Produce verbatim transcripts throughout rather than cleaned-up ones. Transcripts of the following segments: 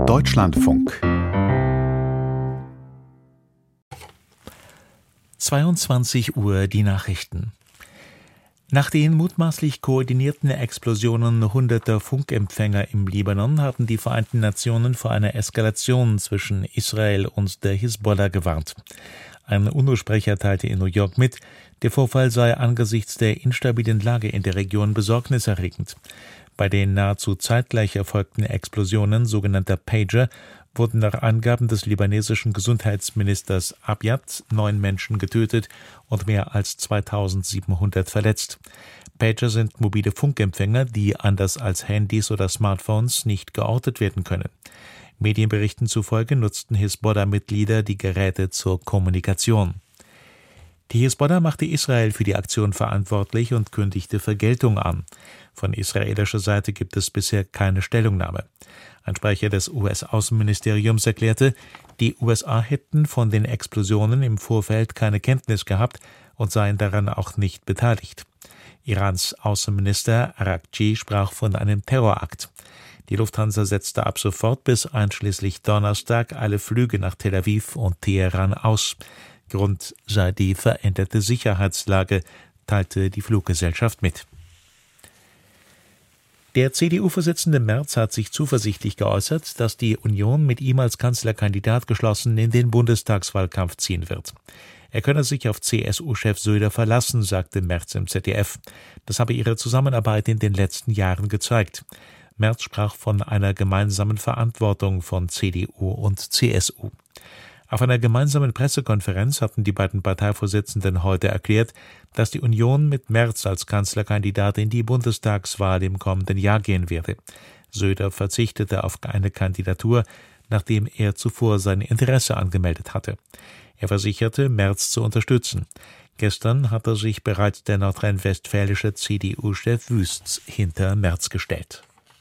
Deutschlandfunk. zweiundzwanzig Uhr die Nachrichten. Nach den mutmaßlich koordinierten Explosionen hunderter Funkempfänger im Libanon haben die Vereinten Nationen vor einer Eskalation zwischen Israel und der Hisbollah gewarnt. Ein UNO-Sprecher teilte in New York mit, der Vorfall sei angesichts der instabilen Lage in der Region besorgniserregend. Bei den nahezu zeitgleich erfolgten Explosionen sogenannter Pager wurden nach Angaben des libanesischen Gesundheitsministers Abiad neun Menschen getötet und mehr als zweitausendsiebenhundert verletzt. Pager sind mobile Funkempfänger, die anders als Handys oder Smartphones nicht geortet werden können. Medienberichten zufolge nutzten Hisbollah-Mitglieder die Geräte zur Kommunikation. Die Hisbollah machte Israel für die Aktion verantwortlich und kündigte Vergeltung an. Von israelischer Seite gibt es bisher keine Stellungnahme. Ein Sprecher des U S-Außenministeriums erklärte, die U S A hätten von den Explosionen im Vorfeld keine Kenntnis gehabt und seien daran auch nicht beteiligt. Irans Außenminister Araghchi sprach von einem Terrorakt. Die Lufthansa setzte ab sofort bis einschließlich Donnerstag alle Flüge nach Tel Aviv und Teheran aus. Grund sei die veränderte Sicherheitslage, teilte die Fluggesellschaft mit. Der C D U-Vorsitzende Merz hat sich zuversichtlich geäußert, dass die Union mit ihm als Kanzlerkandidat geschlossen in den Bundestagswahlkampf ziehen wird. Er könne sich auf C S U-Chef Söder verlassen, sagte Merz im Z D F. Das habe ihre Zusammenarbeit in den letzten Jahren gezeigt. Merz sprach von einer gemeinsamen Verantwortung von C D U und C S U. Auf einer gemeinsamen Pressekonferenz hatten die beiden Parteivorsitzenden heute erklärt, dass die Union mit Merz als Kanzlerkandidat in die Bundestagswahl im kommenden Jahr gehen werde. Söder verzichtete auf eine Kandidatur, nachdem er zuvor sein Interesse angemeldet hatte. Er versicherte, Merz zu unterstützen. Gestern hatte sich bereits der nordrhein-westfälische C D U-Chef Wüst hinter Merz gestellt.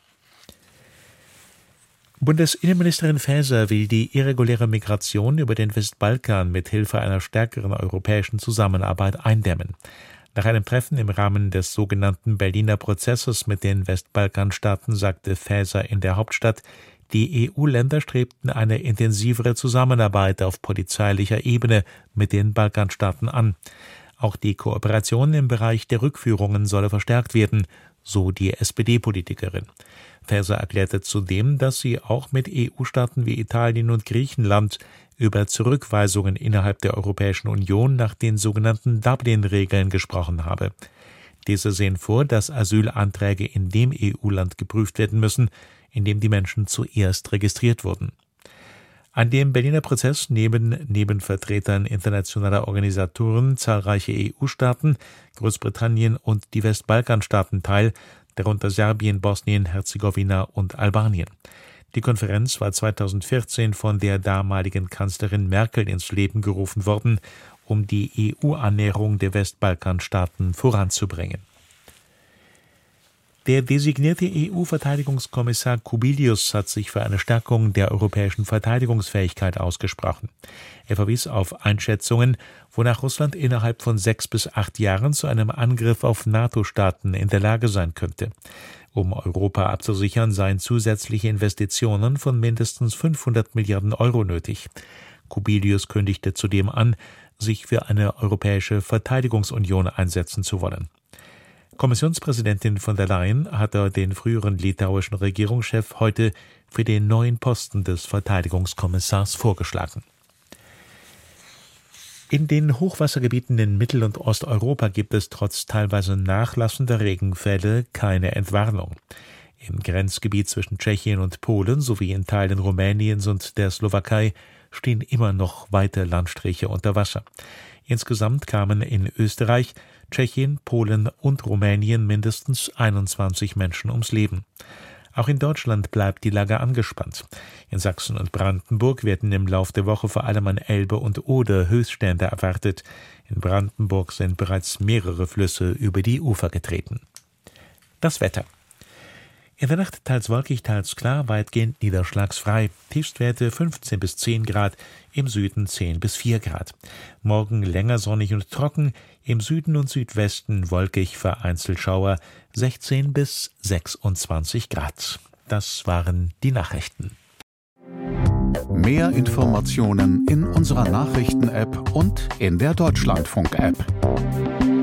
Bundesinnenministerin Faeser will die irreguläre Migration über den Westbalkan mit Hilfe einer stärkeren europäischen Zusammenarbeit eindämmen. Nach einem Treffen im Rahmen des sogenannten Berliner Prozesses mit den Westbalkanstaaten sagte Faeser in der Hauptstadt, die E U-Länder strebten eine intensivere Zusammenarbeit auf polizeilicher Ebene mit den Balkanstaaten an. Auch die Kooperation im Bereich der Rückführungen solle verstärkt werden, so die S P D-Politikerin. Faeser erklärte zudem, dass sie auch mit E U-Staaten wie Italien und Griechenland über Zurückweisungen innerhalb der Europäischen Union nach den sogenannten Dublin-Regeln gesprochen habe. Diese sehen vor, dass Asylanträge in dem E U-Land geprüft werden müssen, in dem die Menschen zuerst registriert wurden. An dem Berliner Prozess nehmen neben Vertretern internationaler Organisatoren zahlreiche E U-Staaten, Großbritannien und die Westbalkanstaaten teil, darunter Serbien, Bosnien, Herzegowina und Albanien. Die Konferenz war zweitausendvierzehn von der damaligen Kanzlerin Merkel ins Leben gerufen worden, um die E U-Annäherung der Westbalkanstaaten voranzubringen. Der designierte E U-Verteidigungskommissar Kubilius hat sich für eine Stärkung der europäischen Verteidigungsfähigkeit ausgesprochen. Er verwies auf Einschätzungen, wonach Russland innerhalb von sechs bis acht Jahren zu einem Angriff auf NATO-Staaten in der Lage sein könnte. Um Europa abzusichern, seien zusätzliche Investitionen von mindestens fünfhundert Milliarden Euro nötig. Kubilius kündigte zudem an, sich für eine europäische Verteidigungsunion einsetzen zu wollen. Kommissionspräsidentin von der Leyen hatte den früheren litauischen Regierungschef heute für den neuen Posten des Verteidigungskommissars vorgeschlagen. In den Hochwassergebieten in Mittel- und Osteuropa gibt es trotz teilweise nachlassender Regenfälle keine Entwarnung. Im Grenzgebiet zwischen Tschechien und Polen sowie in Teilen Rumäniens und der Slowakei stehen immer noch weite Landstriche unter Wasser. Insgesamt kamen in Österreich, Tschechien, Polen und Rumänien mindestens einundzwanzig Menschen ums Leben. Auch in Deutschland bleibt die Lage angespannt. In Sachsen und Brandenburg werden im Lauf der Woche vor allem an Elbe und Oder Höchststände erwartet. In Brandenburg sind bereits mehrere Flüsse über die Ufer getreten. Das Wetter. In der Nacht teils wolkig, teils klar, weitgehend niederschlagsfrei. Tiefstwerte fünfzehn bis zehn Grad, im Süden zehn bis vier Grad. Morgen länger sonnig und trocken, im Süden und Südwesten wolkig, vereinzelt Schauer, sechzehn bis sechsundzwanzig Grad. Das waren die Nachrichten. Mehr Informationen in unserer Nachrichten-App und in der Deutschlandfunk-App.